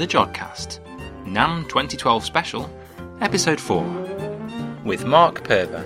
Jodcast, NAM 2012 Special, Episode 4, with Mark Purver.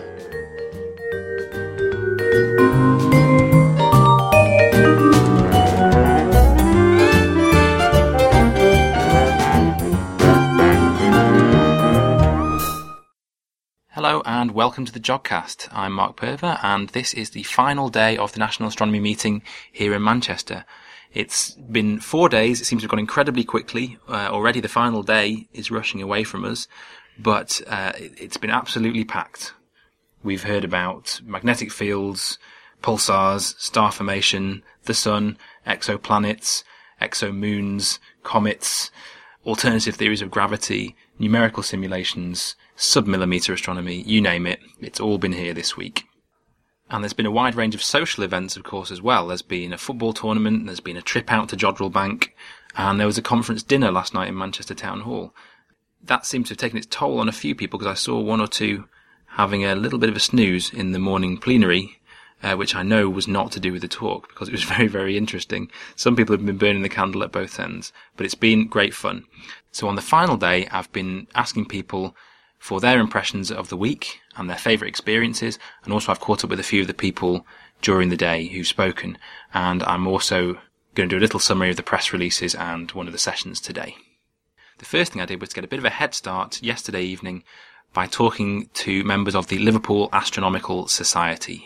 Hello and welcome to the Jodcast. I'm Mark Purver and this is the final day of the National Astronomy Meeting here in Manchester. It's been 4 days, it seems to have gone incredibly quickly. Already the final day is rushing away from us, but it's been absolutely packed. We've heard about magnetic fields, pulsars, star formation, the sun, exoplanets, exomoons, comets, alternative theories of gravity, numerical simulations, sub-millimeter astronomy, you name it, it's all been here this week. And there's been a wide range of social events, of course, as well. There's been a football tournament, there's been a trip out to Jodrell Bank, and there was a conference dinner last night in Manchester Town Hall. That seems to have taken its toll on a few people, because I saw one or two having a little bit of a snooze in the morning plenary, which I know was not to do with the talk, because it was very, very interesting. Some people have been burning the candle at both ends, but it's been great fun. So on the final day, I've been asking people for their impressions of the week and their favourite experiences, and also I've caught up with a few of the people during the day who've spoken, and I'm also going to do a little summary of the press releases and one of the sessions today. The first thing I did was to get a bit of a head start yesterday evening by talking to members of the Liverpool Astronomical Society.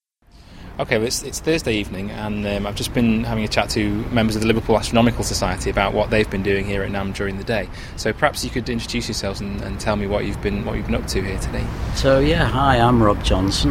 Okay, well, it's Thursday evening, and I've just been having a chat to members of the Liverpool Astronomical Society about what they've been doing here at NAM during the day. So perhaps you could introduce yourselves and tell me what you've been up to here today. So hi, I'm Rob Johnson,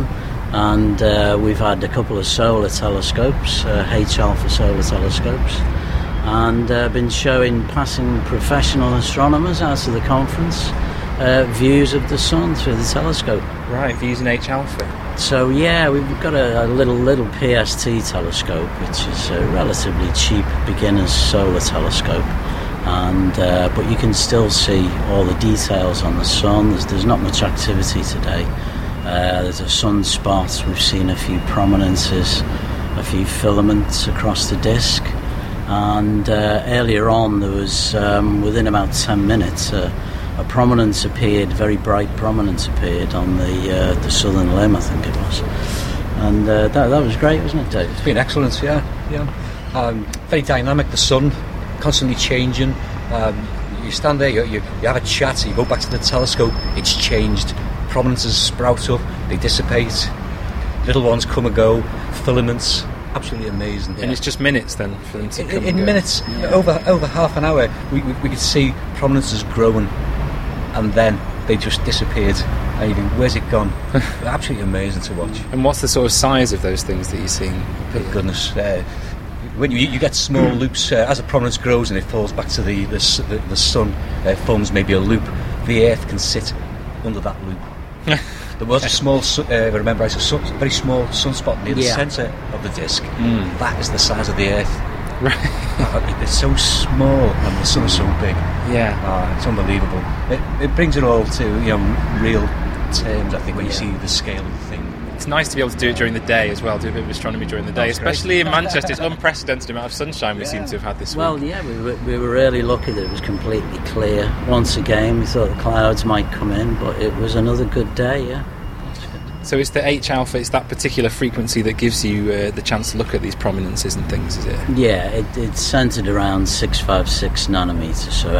and we've had a couple of solar telescopes, H-alpha solar telescopes, and been showing passing professional astronomers out of the conference views of the sun through the telescope. Right, views in H-alpha. So we've got a little PST telescope, which is a relatively cheap beginner's solar telescope, and but you can still see all the details on the sun. There's not much activity today. There's a sunspot. We've seen a few prominences, a few filaments across the disk, and earlier on there was within about 10 minutes. A prominence appeared, very bright prominence appeared on the southern limb, I think it was, and that was great, wasn't it, Dave? It's been excellent, yeah. Very dynamic. The sun constantly changing. You stand there, you have a chat, you go back to the telescope. It's changed. Prominences sprout up, they dissipate. Little ones come and go. Filaments. Absolutely amazing. And it's just minutes then for them to come and go. In minutes, over half an hour, we could see prominences growing. And then they just disappeared. And you think, where's it gone? Absolutely amazing to watch. And what's the sort of size of those things that you're seeing? Good goodness. When you get small loops, as a prominence grows and it falls back to the sun, forms maybe a loop, the Earth can sit under that loop. There was a small, remember, it's a very small sunspot near the centre of the disk. That is the size of the Earth. Right. It's so small and the sun is so big. Yeah. It's unbelievable. It brings it all to real terms, I think, when you see the scale of the thing. It's nice to be able to do it during the day as well, do a bit of astronomy during the day, especially in Manchester. It's unprecedented amount of sunshine we seem to have had this week. Well, we were really lucky that it was completely clear. Once again, we thought the clouds might come in, but it was another good day, So it's the H-alpha, it's that particular frequency that gives you the chance to look at these prominences and things, is it? Yeah, it's centred around 656 nanometres, so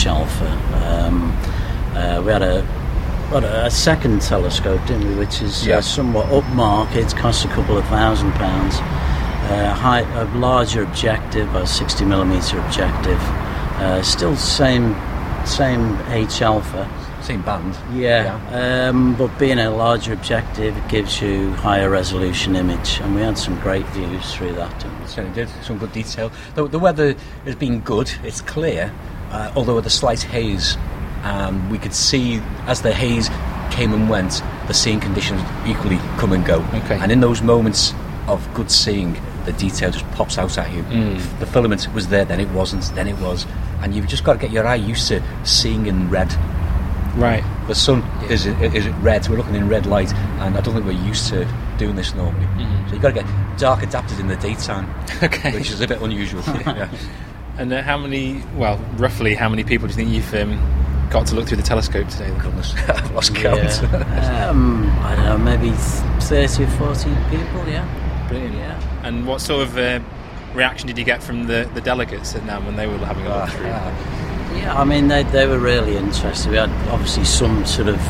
H-alpha. We had a second telescope, didn't we, which is somewhat upmarket, costs a couple of £1,000. A larger objective, a 60mm objective. Still same H-alpha. Same band. But being a larger objective, it gives you higher resolution image, and we had some great views through that. It certainly did, some good detail. The weather has been good, it's clear, although with a slight haze. We could see, as the haze came and went, the seeing conditions equally come and go. Okay. And in those moments of good seeing, the detail just pops out at you. The filament was there, then it wasn't, then it was. And you've just got to get your eye used to seeing in red. Right. The sun is red, we're looking in red light, and I don't think we're used to doing this normally. So you've got to get dark adapted in the daytime, which is a bit unusual. And roughly how many people do you think you've got to look through the telescope today? Goodness, I've lost count. I don't know, maybe 30 or 40 people, yeah. Brilliant. Yeah. And what sort of reaction did you get from the delegates at NAM when they were having a look through? Yeah, I mean, they were really interested. We had obviously some sort of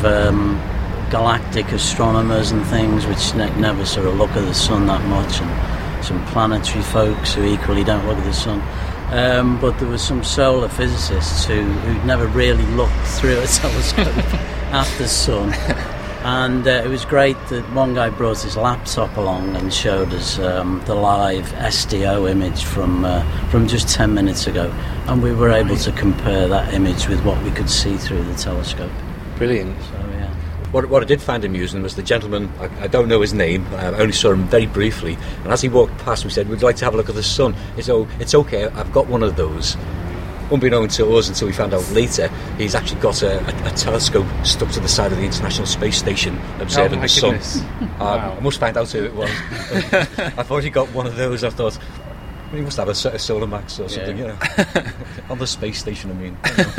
galactic astronomers and things which never sort of look at the sun that much, and some planetary folks who equally don't look at the sun. But there were some solar physicists who'd never really looked through a telescope at the sun. And it was great that one guy brought his laptop along and showed us the live SDO image from just 10 minutes ago. And we were able to compare that image with what we could see through the telescope. Brilliant. So, yeah. What I did find amusing was the gentleman, I don't know his name, I only saw him very briefly, and as he walked past we said, "We'd like to have a look at the sun." He said, "Oh, it's okay, I've got one of those." Unbeknown to us, until we found out later, he's actually got a telescope stuck to the side of the International Space Station observing the sun. Wow. I must find out who it was. I thought he got one of those. I thought, well, he must have a Solar Max or something, you know. On the space station, I mean.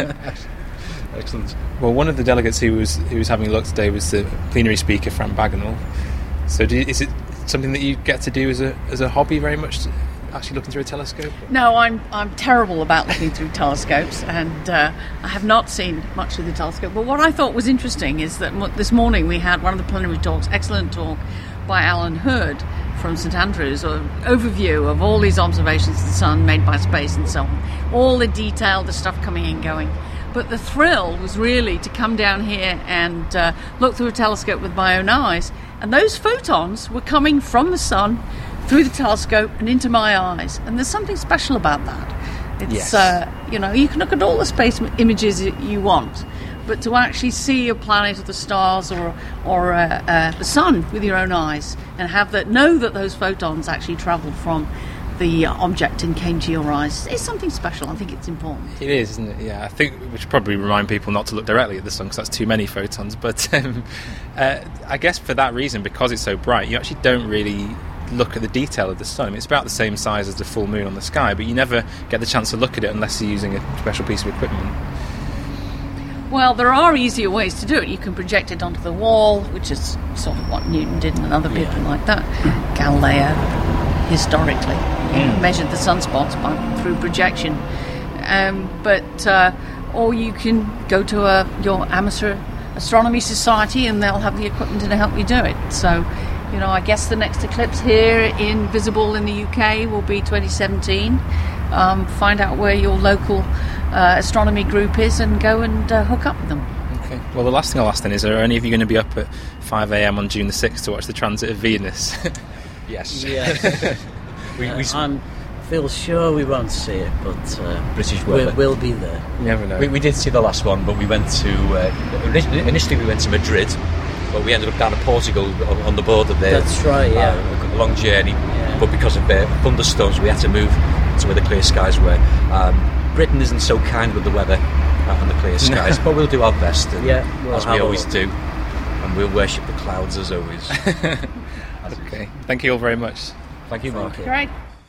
Excellent. Well, one of the delegates who was having a look today was the plenary speaker, Frank Bagenal. So is it something that you get to do as a hobby very much, actually looking through a telescope? No, I'm terrible about looking through telescopes, and I have not seen much of the telescope. But what I thought was interesting is that this morning we had one of the plenary talks, excellent talk by Alan Hurd from St Andrews, an overview of all these observations of the sun made by space and so on, all the detail, the stuff coming and going. But the thrill was really to come down here and look through a telescope with my own eyes, and those photons were coming from the sun through the telescope and into my eyes, and there's something special about that. It's Yes. You can look at all the space images you want, but to actually see a planet or the stars or the sun with your own eyes and know that those photons actually travelled from the object and came to your eyes, it's something special. I think it's important. It is, isn't it? Yeah, I think we should probably remind people not to look directly at the sun because that's too many photons. But I guess for that reason, because it's so bright, you actually don't really look at the detail of the sun. I mean, it's about the same size as the full moon on the sky, but you never get the chance to look at it unless you're using a special piece of equipment. Well, there are easier ways to do it. You can project it onto the wall, which is sort of what Newton did and other people like that. Galileo, historically, measured the sunspots through projection. Or you can go to your amateur astronomy society and they'll have the equipment to help you do it. So, I guess the next eclipse here visible in the UK will be 2017. Find out where your local astronomy group is and go and hook up with them. Okay. Well, the last thing I'll ask then is, are any of you going to be up at 5 a.m. on June the 6th to watch the transit of Venus? Yes. Yeah. I feel sure we won't see it, but British weather. We'll be there. You never know. We did see the last one, but we went to initially we went to Madrid, but we ended up down to Portugal on the border there. That's right, yeah. A long journey, Yeah. but because of thunderstorms, we had to move to where the clear skies were. Britain isn't so kind with the weather and the clear skies, but we'll do our best, as we always do, and we'll worship the clouds as always. Okay. Thank you all very much. Thank you, Mark. Great.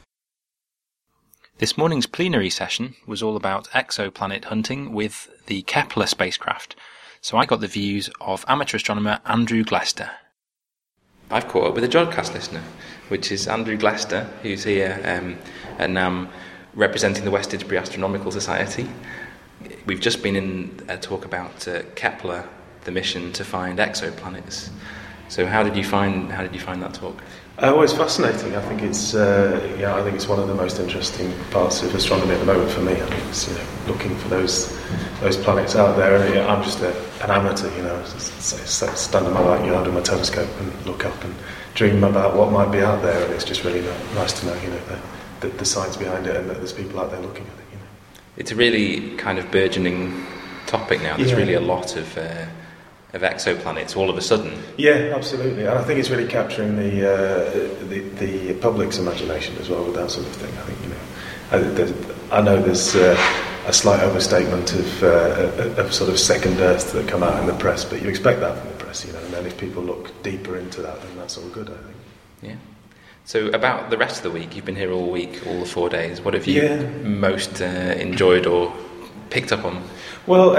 This morning's plenary session was all about exoplanet hunting with the Kepler spacecraft. So I got the views of amateur astronomer Andrew Glester. I've caught up with a Jodcast listener, which is Andrew Glester, who's here at NAM representing the West Didsbury Astronomical Society. We've just been in a talk about Kepler, the mission to find exoplanets. So how did you find that talk? Well, it's fascinating. I think it's one of the most interesting parts of astronomy at the moment for me. I think it's looking for those planets out there. And I'm just an amateur, stand in my backyard with my telescope and look up and dream about what might be out there. And it's just really nice to know, the science behind it and that there's people out there looking at it. It's a really kind of burgeoning topic now. There's really a lot of exoplanets all of a sudden. Yeah, absolutely, and I think it's really capturing the public's imagination as well with that sort of thing. I think I know there's a slight overstatement of sort of second Earths that come out in the press, but you expect that from the press, and then if people look deeper into that, then that's all good, I think. Yeah. So about the rest of the week, you've been here all week, all the 4 days. What have you most enjoyed or picked up on? Well,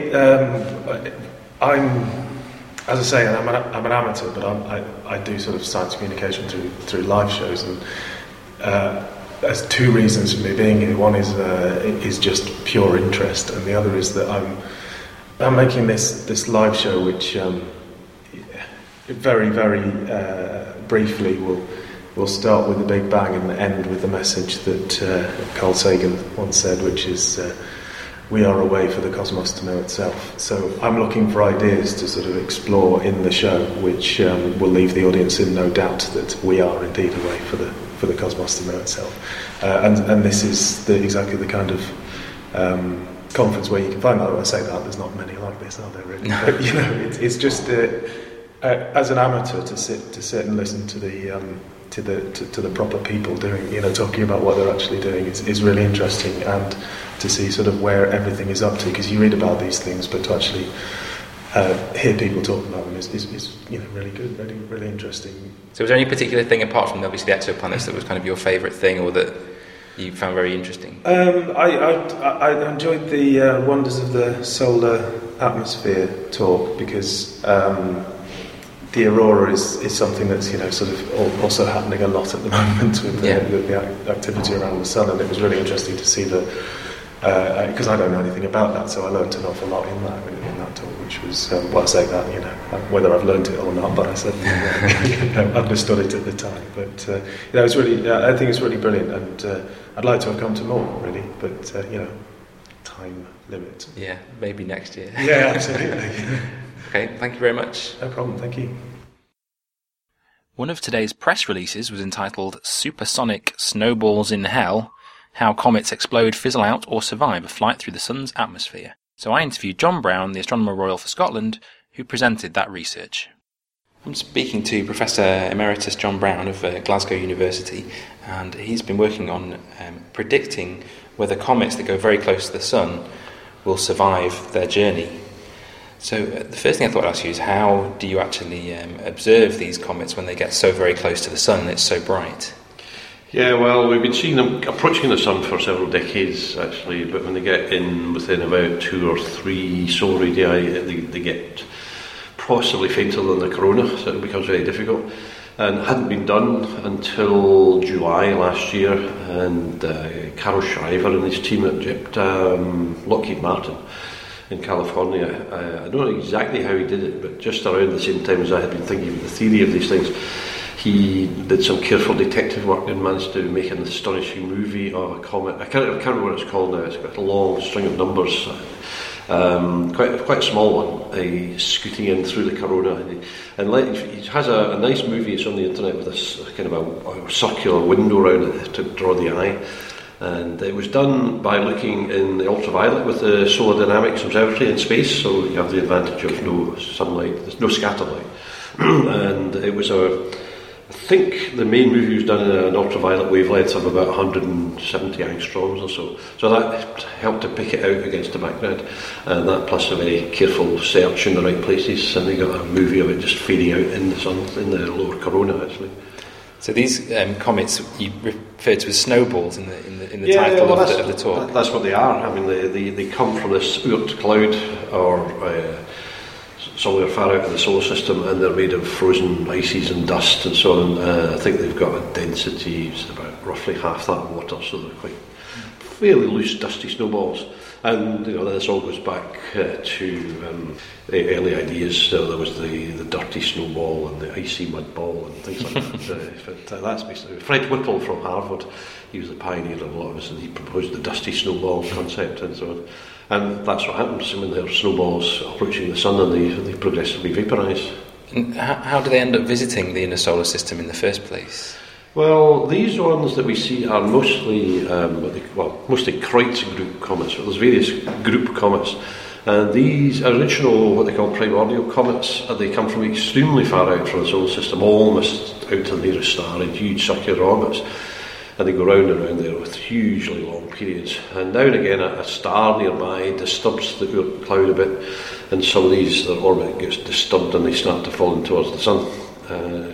I'm, as I say, I'm an amateur, but I do sort of science communication through live shows, and there's two reasons for me being here. One is just pure interest, and the other is that I'm making this live show, which very, very briefly will start with the Big Bang and end with the message that Carl Sagan once said, which is we are a way for the cosmos to know itself. So I'm looking for ideas to sort of explore in the show, which will leave the audience in no doubt that we are indeed a way for the cosmos to know itself. And this is exactly the kind of conference where you can find that. When I say that, there's not many like this, are there? Really? But, it's just as an amateur to sit and listen to the proper people doing, talking about what they're actually doing is really interesting, and to see sort of where everything is up to, because you read about these things, but to actually hear people talk about them is really good, really, really interesting. So was there any particular thing, apart from obviously the exoplanets, that was kind of your favourite thing, or that you found very interesting? I enjoyed the Wonders of the Solar Atmosphere talk, because the aurora is something that's sort of also happening a lot at the moment with the activity around the sun, and it was really interesting to see because I don't know anything about that, so I learned an awful lot in that talk, which was I say that whether I've learned it or not, but I certainly understood it at the time. But it was really, I think it's really brilliant, and I'd like to have come to more, really, but time limit. Yeah, maybe next year. Yeah, absolutely. Okay, thank you very much. No problem, thank you. One of today's press releases was entitled Supersonic Snowballs in Hell, How Comets Explode, Fizzle Out or Survive a Flight Through the Sun's Atmosphere. So I interviewed John Brown, the Astronomer Royal for Scotland, who presented that research. I'm speaking to Professor Emeritus John Brown of Glasgow University, and he's been working on predicting whether comets that go very close to the Sun will survive their journey. So the first thing I thought I'd ask you is, how do you actually observe these comets when they get so very close to the Sun and it's so bright? Yeah, well, we've been seeing them approaching the Sun for several decades, actually, but when they get in within about 2 or 3 solar radii, they get possibly fainter than the corona, so it becomes very difficult. And it hadn't been done until July last year, and Carl Shriver and his team at Lockheed Martin in California, I don't know exactly how he did it, but just around the same time as I had been thinking of the theory of these things, he did some careful detective work and managed to make an astonishing movie of a comet. I can't remember what it's called now. It's got a long string of numbers, quite a small one, scooting in through the corona. And he has a nice movie. It's on the internet with this kind of a circular window around it to draw the eye. And it was done by looking in the ultraviolet with the Solar Dynamics Observatory in space, so you have the advantage of no sunlight, there's no scatter light. And it was I think the main movie was done in an ultraviolet wavelength of about 170 angstroms or so. So that helped to pick it out against the background. And that plus a very careful search in the right places, and they got a movie of it just fading out in the sun, in the lower corona, actually. So these comets you refer to as snowballs in the title of the talk. That's what they are. I mean, they come from this Oort cloud, or somewhere far out of the solar system, and they're made of frozen ices and dust and so on. I think they've got a density, it's about roughly half that water, so they're quite fairly loose, dusty snowballs. And this all goes back to early ideas. There was the dirty snowball and the icy mud ball and things like that. But that's basically Fred Whipple from Harvard. He was the pioneer of a lot of this, and he proposed the dusty snowball concept and so on. And that's what happens when there are snowballs approaching the sun, and they progressively vaporise. And how do they end up visiting the inner solar system in the first place? Well, these ones that we see are mostly mostly Kreutz group comets. There's various group comets, and these original, what they call primordial comets, they come from extremely far out from the solar system, almost out to the nearest star in huge circular orbits, and they go round and round there with hugely long periods. And now and again a star nearby disturbs the Oort cloud a bit, and some of these, their orbit gets disturbed and they start to fall in towards the sun.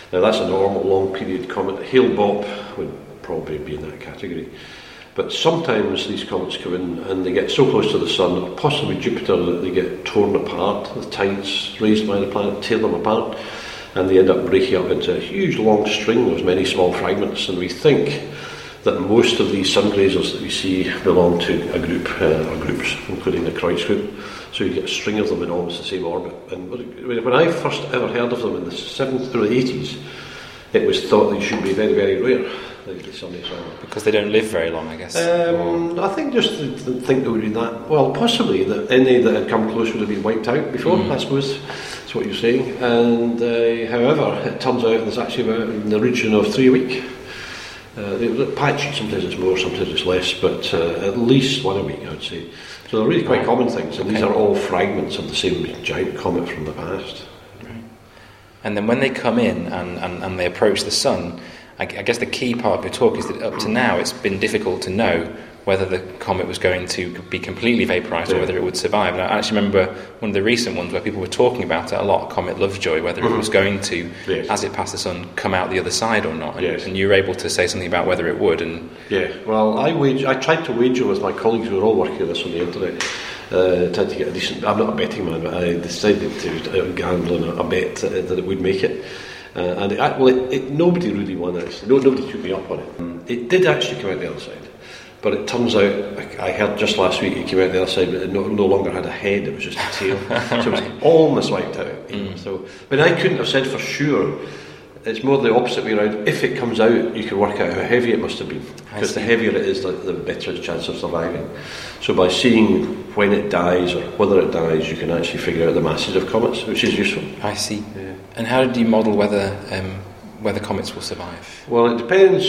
Now that's a normal long period comet. Hale-Bopp would probably be in that category. But sometimes these comets come in and they get so close to the Sun, or possibly Jupiter, that they get torn apart. The tides raised by the planet tear them apart, and they end up breaking up into a huge long string of many small fragments. And we think that most of these sun grazers that we see belong to a group, or groups, including the Kreutz group. So you get a string of them in almost the same orbit. And when I first ever heard of them in the 70s through the 80s, it was thought they should be very, very rare. Because they don't live very long, I guess. I think just to think they would be that. Well, possibly that any that had come close would have been wiped out before. I suppose that's what you're saying. And however, it turns out there's actually about in the region of 3 a week. They're patchy. Sometimes it's more, sometimes it's less, but at least 1 a week, I would say. So they're really quite common things, and these are all fragments of the same giant comet from the past. Right. And then when they come in and they approach the Sun, I guess the key part of your talk is that up to now it's been difficult to know whether the comet was going to be completely vaporised or whether it would survive. And I actually remember one of the recent ones where people were talking about it a lot, Comet Lovejoy, whether it was going to, as it passed the Sun, come out the other side or not. And you were able to say something about whether it would. And well, I tried to wager with my colleagues who were all working on this on the internet. Tried to get a decent. I'm not a betting man, but I decided to gamble on a bet that it would make it. Nobody really won it. Nobody took me up on it. It did actually come out the other side, but it turns out, I heard just last week it came out the other side, but it no longer had a head, it was just a tail. So it was almost wiped out. So, but I couldn't have said for sure. It's more the opposite way around. If it comes out, you can work out how heavy it must have been, because the heavier it is, the better its chance of surviving. So by seeing when it dies or whether it dies, you can actually figure out the masses of comets, which is useful. I see. Yeah. And how do you model whether comets will survive? Well, it depends.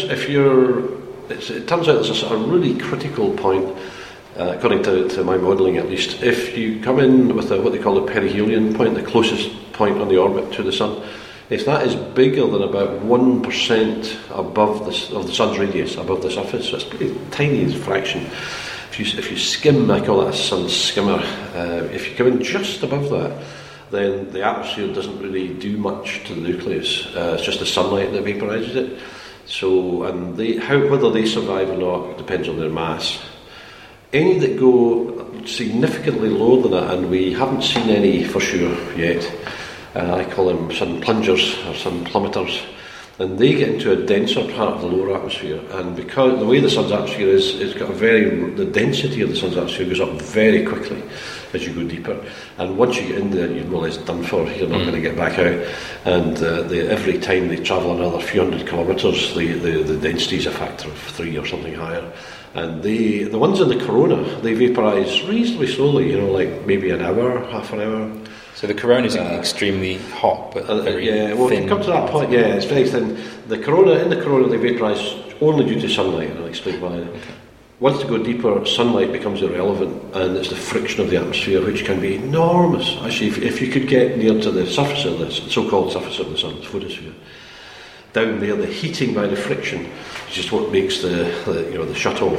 It turns out there's a sort of really critical point, according to my modelling at least. If you come in with what they call the perihelion point, the closest point on the orbit to the Sun, if that is bigger than about 1% above of the Sun's radius, above the surface, so it's a pretty tiny fraction. If you skim, I call it a sun skimmer, if you come in just above that, then the atmosphere doesn't really do much to the nucleus. It's just the sunlight that vaporises it. So, and whether they survive or not depends on their mass. Any that go significantly lower than that, and we haven't seen any for sure yet, I call them sun plungers or sun plummeters, and they get into a denser part of the lower atmosphere, and because the way the Sun's atmosphere is, it's got the density of the Sun's atmosphere goes up very quickly as you go deeper, and once you get in there, you realise done for, you're not going to get back out, and every time they travel another few hundred kilometres, the density is a factor of 3 or something higher, and the ones in the corona, they vaporise reasonably slowly, like maybe an hour, half an hour. So the corona is extremely hot, but very thin. To come to that point, it's very thin. In the corona, they vaporise only due to sunlight, and I'll explain why. Okay. Once you go deeper, sunlight becomes irrelevant, and it's the friction of the atmosphere, which can be enormous. Actually, if you could get near to the surface of the so-called surface of the Sun's photosphere, down there, the heating by the friction is just what makes the shuttle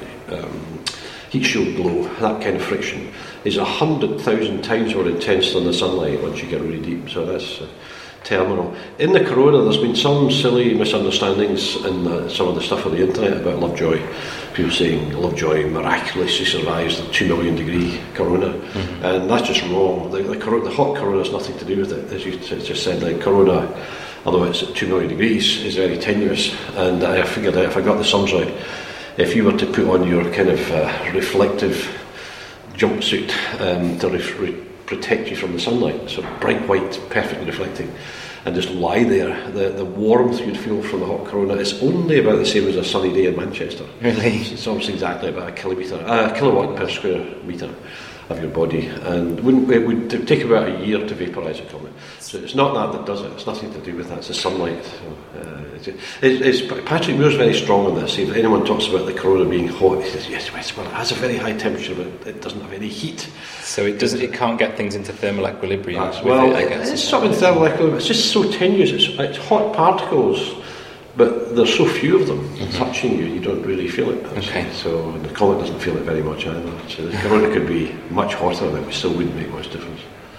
heat shield glow. That kind of friction is 100,000 times more intense than the sunlight once you get really deep. So that's terminal. In the corona, there's been some silly misunderstandings in some of the stuff on the internet about Lovejoy. People saying Lovejoy miraculously survives the 2 million degree corona, and that's just wrong. The hot corona has nothing to do with it. As you just said, the corona, although it's at 2 million degrees, is very tenuous, and I figured out, if I got the sums right, if you were to put on your kind of reflective jumpsuit to protect you from the sunlight, so bright white, perfectly reflecting, and just lie there, the warmth you'd feel from the hot corona is only about the same as a sunny day in Manchester. Really? It's almost exactly about a kilowatt per square metre of your body, and it would take about a year to vaporise a comet. So it's not that does it. It's nothing to do with that. It's the sunlight. Patrick Moore's very strong on this. If anyone talks about the corona being hot, he says yes, well, it has a very high temperature, but it doesn't have any heat. So it can't get things into thermal equilibrium. It's something thermal equilibrium. It's just so tenuous. It's hot particles, but there's so few of them touching you, you don't really feel it. Okay. So the comet doesn't feel it very much either. So the corona could be much hotter, but it still wouldn't make much difference.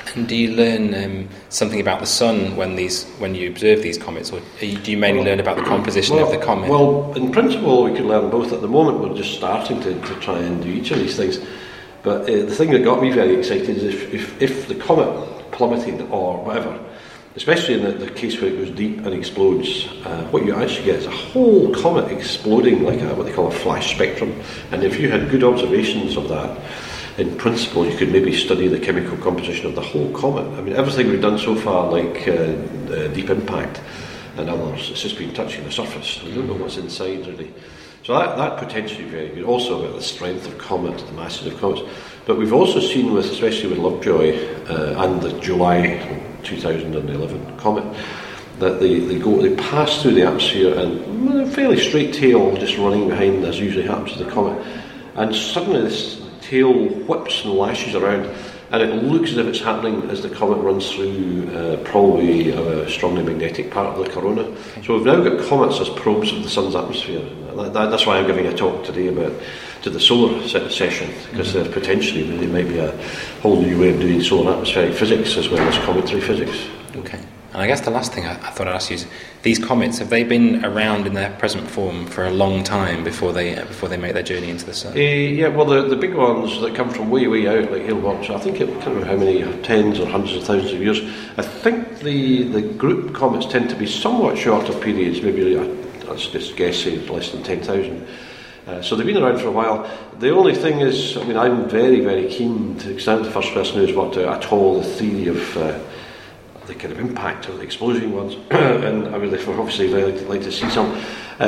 And do you learn something about the sun when you observe these comets, or do you mainly learn about the composition of the comet? Well, in principle, we could learn both. At the moment, we're just starting to try and do each of these things. But the thing that got me very excited is if the comet plummeted or whatever, especially in the case where it goes deep and explodes, what you actually get is a whole comet exploding like what they call a flash spectrum. And if you had good observations of that, in principle, you could maybe study the chemical composition of the whole comet. I mean, everything we've done so far, like Deep Impact and others, it's just been touching the surface. We don't know what's inside, really. So that potentially very good. Also about the strength of comets, the masses of comets. But we've also seen, especially with Lovejoy and the July 2011 comet, that they pass through the atmosphere and with a fairly straight tail just running behind, as usually happens to the comet. And suddenly this tail whips and lashes around, and it looks as if it's happening as the comet runs through probably a strongly magnetic part of the corona. So we've now got comets as probes of the sun's atmosphere. That's why I'm giving a talk today to the solar session, because potentially there might be a whole new way of doing solar atmospheric physics as well as cometary physics. Okay. And I guess the last thing I thought I'd ask you is, these comets, have they been around in their present form for a long time before they make their journey into the sun? Yeah, well, the big ones that come from way out, like Hale-Bopp, I think I can't remember how many, tens or hundreds of thousands of years. I think the group comets tend to be somewhat shorter periods, maybe, let's just guess, less than 10,000. So they've been around for a while. The only thing is, I mean, I'm very, very keen to examine the first person who's worked out at all the theory of the kind of impact of the exploding ones, and I would obviously very like to see some,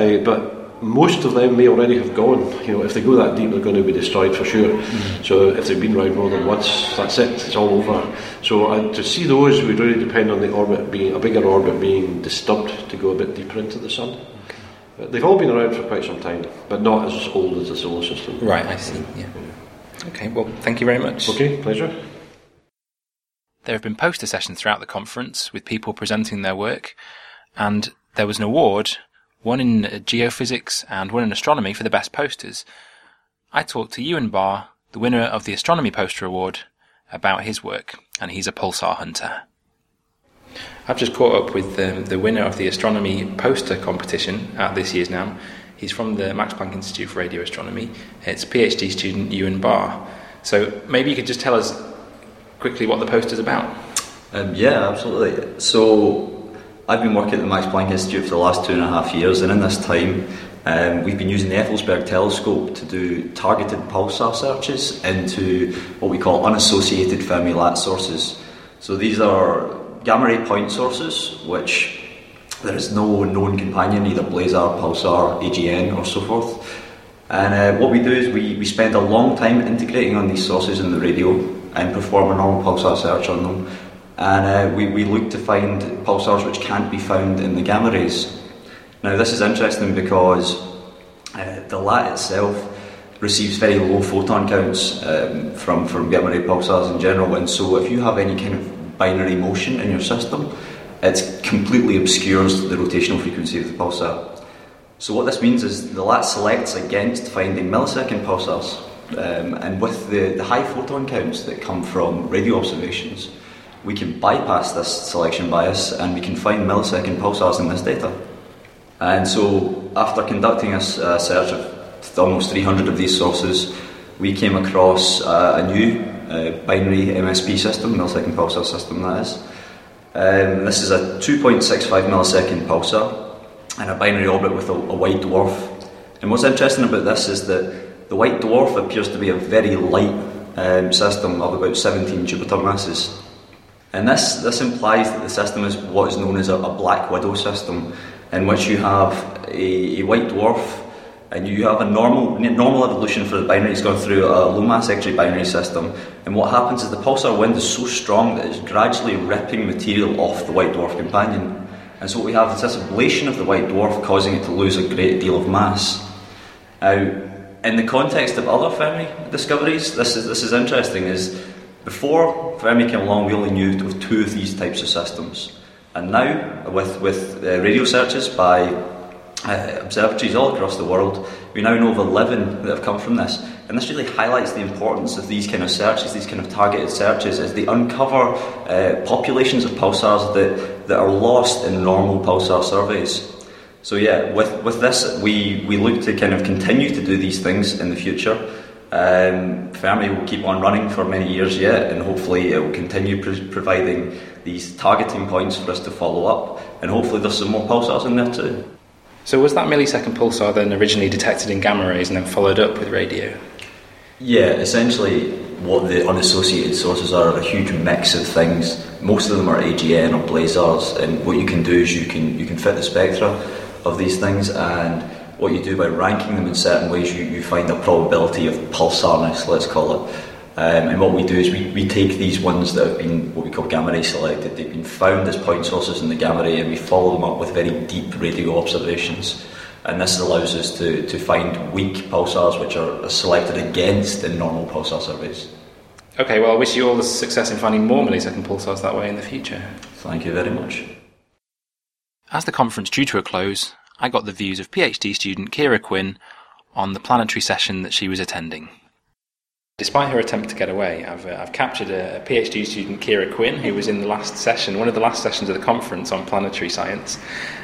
but most of them may already have gone. You know, if they go that deep, they're going to be destroyed for sure. Mm-hmm. So if they've been around more than once, that's it, it's all over. So to see those would really depend on the orbit being a bigger orbit being disturbed to go a bit deeper into the sun. Okay. But they've all been around for quite some time, but not as old as the solar system. Right, I see. Yeah. Okay. Well, thank you very much. Okay, pleasure. There have been poster sessions throughout the conference with people presenting their work, and there was an award, one in geophysics and one in astronomy, for the best posters. I talked to Ewan Barr, the winner of the Astronomy Poster Award, about his work, and he's a pulsar hunter. I've just caught up with the winner of the Astronomy Poster competition at this year's NAMM. He's from the Max Planck Institute for Radio Astronomy. It's PhD student Ewan Barr. So maybe you could just tell us quickly what the poster's about. Yeah, absolutely. So I've been working at the Max Planck Institute for the last 2.5 years, and in this time we've been using the Effelsberg telescope to do targeted pulsar searches into what we call unassociated Fermi-Lat sources. So these are gamma-ray point sources, which there is no known companion, either blazar, pulsar, AGN or so forth. And what we do is we spend a long time integrating on these sources in the radio and perform a normal pulsar search on them, and we look to find pulsars which can't be found in the gamma rays. Now this is interesting because the LAT itself receives very low photon counts from gamma ray pulsars in general, and so if you have any kind of binary motion in your system, it completely obscures the rotational frequency of the pulsar. So what this means is the LAT selects against finding millisecond pulsars. And with the high photon counts that come from radio observations, we can bypass this selection bias and we can find millisecond pulsars in this data. And so after conducting a search of almost 300 of these sources, we came across a new binary MSP system, millisecond pulsar system that is. This is a 2.65 millisecond pulsar and a binary orbit with a white dwarf. And what's interesting about this is that the white dwarf appears to be a very light system of about 17 Jupiter masses. And this implies that the system is what is known as a black widow system, in which you have a white dwarf and you have a normal evolution for the binary. It's gone through a low mass X-ray binary system, and what happens is the pulsar wind is so strong that it's gradually ripping material off the white dwarf companion. And so what we have is this ablation of the white dwarf causing it to lose a great deal of mass. Now, in the context of other Fermi discoveries, this is interesting, is before Fermi came along we only knew of 2 of these types of systems, and now with radio searches by observatories all across the world. We now know of 11 that have come from this, and this really highlights the importance of these kind of searches, these kind of targeted searches, as they uncover populations of pulsars that are lost in normal pulsar surveys. So yeah, with this, we look to kind of continue to do these things in the future. Fermi will keep on running for many years yet, and hopefully it will continue providing these targeting points for us to follow up, and hopefully there's some more pulsars in there too. So was that millisecond pulsar then originally detected in gamma rays and then followed up with radio? Yeah, essentially what the unassociated sources are a huge mix of things. Most of them are AGN or blazars, and what you can do is you can fit the spectra of these things, and what you do by ranking them in certain ways, you find a probability of pulsarness, let's call it. And what we do is we take these ones that have been what we call gamma ray selected. They've been found as point sources in the gamma ray, and we follow them up with very deep radio observations. And this allows us to find weak pulsars which are selected against in normal pulsar surveys. Okay, well I wish you all the success in finding more millisecond pulsars that way in the future. Thank you very much. As the conference drew to a close, I got the views of PhD student Kira Quinn on the planetary session that she was attending. Despite her attempt to get away, I've captured a PhD student, Kira Quinn, who was in the last session, one of the last sessions of the conference on planetary science,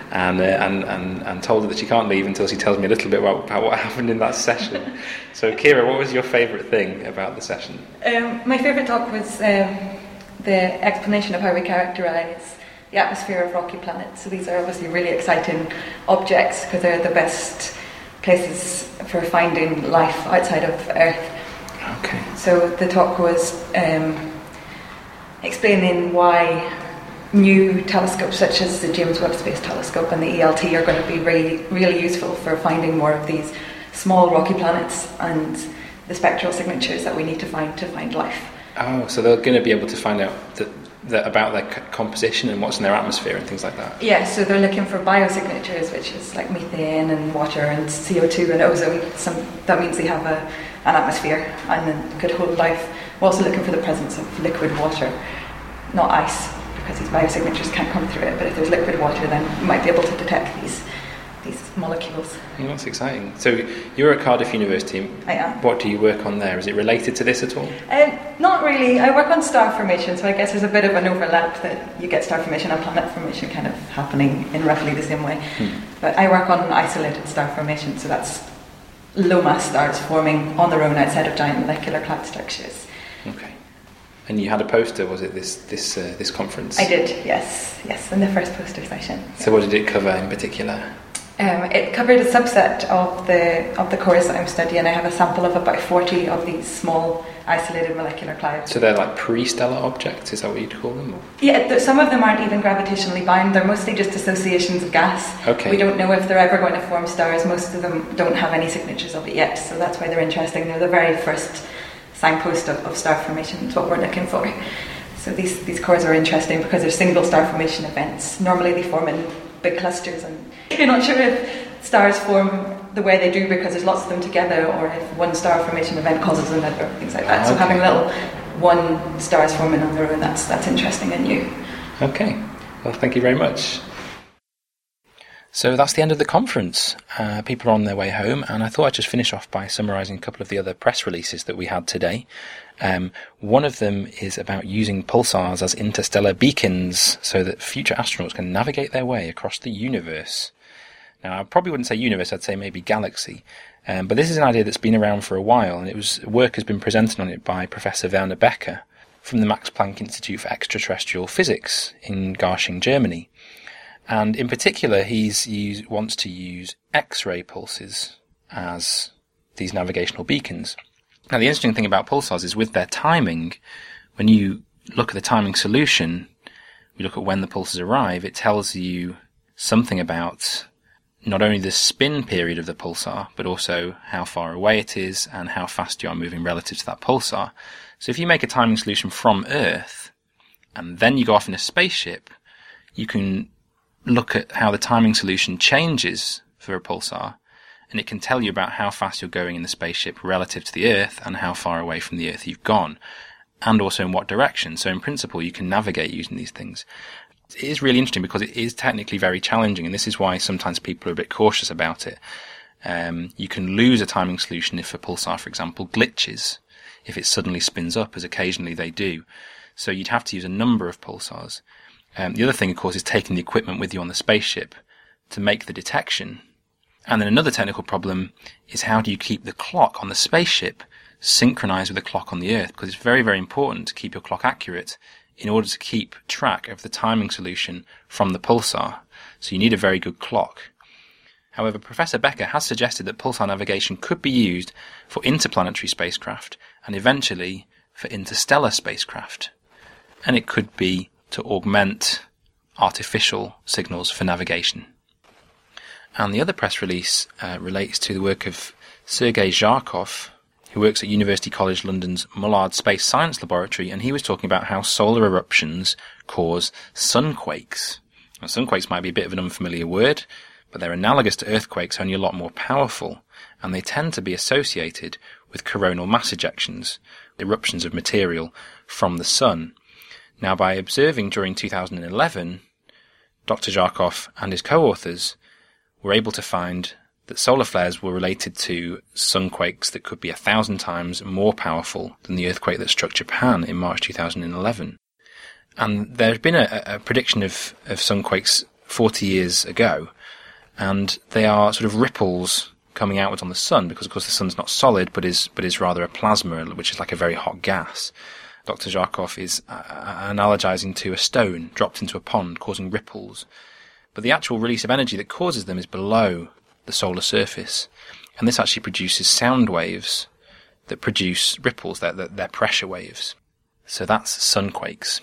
and told her that she can't leave until she tells me a little bit about what happened in that session. So, Kira, what was your favourite thing about the session? My favourite talk was the explanation of how we characterise the atmosphere of rocky planets. So these are obviously really exciting objects because they're the best places for finding life outside of Earth. Okay. So the talk was explaining why new telescopes such as the James Webb Space Telescope and the ELT are going to be really useful for finding more of these small rocky planets and the spectral signatures that we need to find life. Oh, so they're going to be able to find out that about their composition and what's in their atmosphere and things like that? Yeah, so they're looking for biosignatures, which is like methane and water and CO2 and ozone. That means they have an atmosphere and could hold life. We're also looking for the presence of liquid water, not ice, because these biosignatures can't come through it. But if there's liquid water, then you might be able to detect these molecules. Well, that's exciting. So you're at Cardiff University. I am. What do you work on there? Is it related to this at all? Not really. I work on star formation, so I guess there's a bit of an overlap that you get star formation and planet formation kind of happening in roughly the same way. But I work on isolated star formation, so that's low mass stars forming on their own outside of giant molecular cloud structures. Okay. And you had a poster, was it this conference? I did, yes, in the first poster session. So what did it cover in particular? It covered a subset of the cores that I'm studying. I have a sample of about 40 of these small isolated molecular clouds. So they're like pre-stellar objects, is that what you'd call them? Or? Yeah, some of them aren't even gravitationally bound. They're mostly just associations of gas. Okay. We don't know if they're ever going to form stars. Most of them don't have any signatures of it yet, so that's why they're interesting. They're the very first signpost of star formation. It's what we're looking for. So these cores are interesting because they're single star formation events. Normally they form in big clusters, and you're not sure if stars form the way they do because there's lots of them together, or if one star formation event causes another, things like that. So having little one stars forming on their own, that's interesting and new. Okay, well, thank you very much. So that's the end of the conference. People are on their way home, and I thought I'd just finish off by summarising a couple of the other press releases that we had today. One of them is about using pulsars as interstellar beacons so that future astronauts can navigate their way across the universe. Now, I probably wouldn't say universe, I'd say maybe galaxy. But this is an idea that's been around for a while, and work has been presented on it by Professor Werner Becker from the Max Planck Institute for Extraterrestrial Physics in Garching, Germany. And in particular, he wants to use X-ray pulses as these navigational beacons. Now, the interesting thing about pulsars is with their timing, when you look at the timing solution, you look at when the pulses arrive, it tells you something about not only the spin period of the pulsar, but also how far away it is and how fast you are moving relative to that pulsar. So if you make a timing solution from Earth, and then you go off in a spaceship, you can look at how the timing solution changes for a pulsar, and it can tell you about how fast you're going in the spaceship relative to the Earth and how far away from the Earth you've gone, and also in what direction. So in principle, you can navigate using these things. It is really interesting because it is technically very challenging, and this is why sometimes people are a bit cautious about it. You can lose a timing solution if a pulsar, for example, glitches, if it suddenly spins up, as occasionally they do. So you'd have to use a number of pulsars. The other thing, of course, is taking the equipment with you on the spaceship to make the detection. And then another technical problem is how do you keep the clock on the spaceship synchronized with the clock on the Earth? Because it's very, very important to keep your clock accurate in order to keep track of the timing solution from the pulsar. So you need a very good clock. However, Professor Becker has suggested that pulsar navigation could be used for interplanetary spacecraft and eventually for interstellar spacecraft. And it could be to augment artificial signals for navigation. And the other press release relates to the work of Sergei Zharkov, who works at University College London's Mullard Space Science Laboratory, and he was talking about how solar eruptions cause sunquakes. Now, sunquakes might be a bit of an unfamiliar word, but they're analogous to earthquakes, only a lot more powerful, and they tend to be associated with coronal mass ejections, eruptions of material from the sun. Now, by observing during 2011, Dr. Zharkov and his co-authors were able to find that solar flares were related to sunquakes that could be 1,000 times more powerful than the earthquake that struck Japan in March 2011. And there's been a prediction of sunquakes 40 years ago, and they are sort of ripples coming outwards on the sun, because of course the sun's not solid, but is rather a plasma, which is like a very hot gas. Dr. Zharkov is analogizing to a stone dropped into a pond, causing ripples. But the actual release of energy that causes them is below the solar surface. And this actually produces sound waves that produce ripples, they're pressure waves. So that's sunquakes.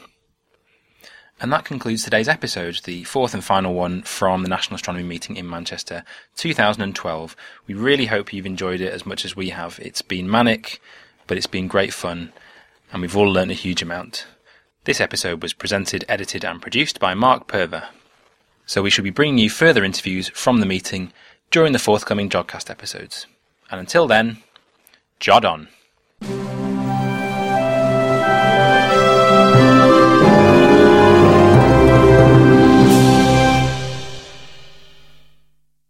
And that concludes today's episode, the fourth and final one from the National Astronomy Meeting in Manchester 2012. We really hope you've enjoyed it as much as we have. It's been manic, but it's been great fun, and we've all learned a huge amount. This episode was presented, edited and produced by Mark Purver. So we shall be bringing you further interviews from the meeting during the forthcoming Jodcast episodes. And until then, Jod on.